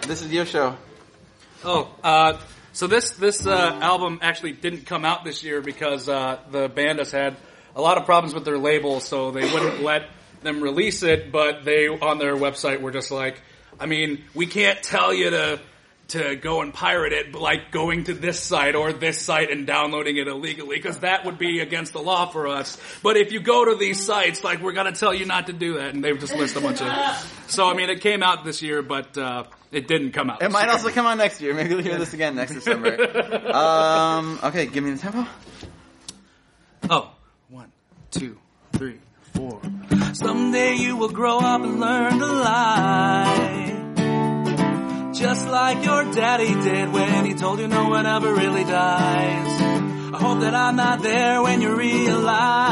This is your show. So this album actually didn't come out this year because the band has had a lot of problems with their label, so they wouldn't let them release it, but they, on their website, were just like, I mean, we can't tell you to go and pirate it, but like going to this site or this site and downloading it illegally, because that would be against the law for us. But if you go to these sites, like, we're going to tell you not to do that, and they've just list a bunch of... So, I mean, it came out this year, but it didn't come out. It might also come out next year. Maybe we'll hear this again next December. Okay, give me the tempo. Oh, 1, 2, 3, 4. Someday you will grow up and learn to lie, just like your daddy did when he told you no one ever really dies. I hope that I'm not there when you realize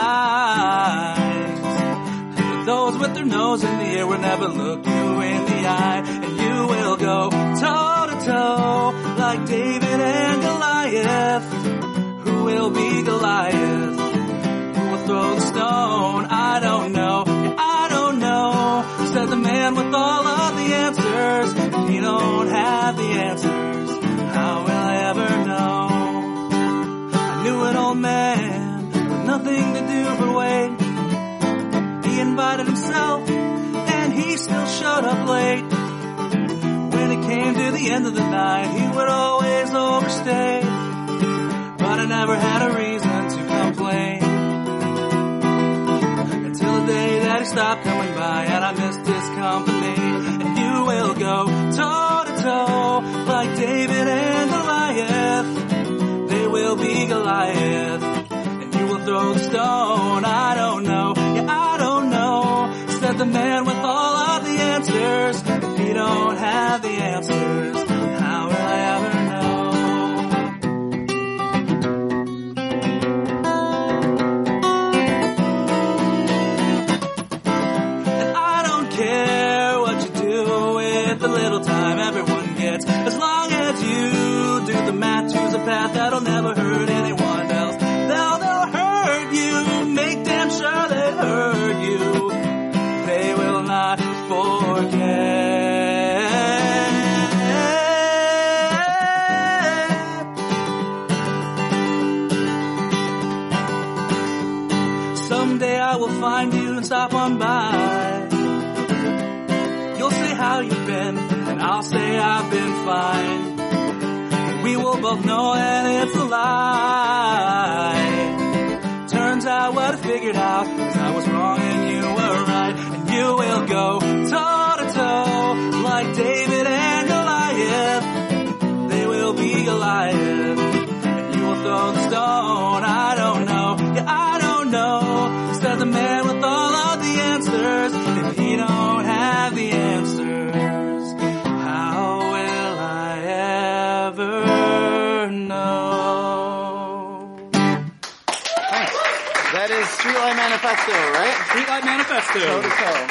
that those with their nose in the air will never look you in the eye, and you will go toe to toe like David and Goliath. Who will be Goliath? Who will throw the stone? I don't know. I don't know. Said the man with all of the answers. If you don't have the answers, how will I ever know? I knew an old man with nothing to do but wait. He invited himself, and he still showed up late. When it came to the end of the night, he would always overstay. But I never had a reason to complain, until the day that he stopped coming by, and I missed his company. And you will go toe to toe like David and Goliath. They will be Goliath, and you will throw the stone. I don't know, yeah, I don't know. Said the man with all of the answers. If you don't have the answers, how will I ever know? And I don't care what you do with the little time everyone gets, as long as you do the math, choose a path that'll never hurt anyone else. They'll never hurt you, make damn sure they hurt you. They will not forget. Someday I will find you and stop on by. You'll say how you've been, and I'll say I've been fine. And we will both know that it's a lie. Turns out what I figured out is I was wrong and you were right. And you will go toe to toe like David and Goliath. They will be Goliath, and you will throw the stone. I don't know, yeah, I don't know. Said the man with all of the answers. If he don't have the answers, how will I ever know? Thanks. That is Streetlight Manifesto, right? Streetlight Manifesto. Toe to toe.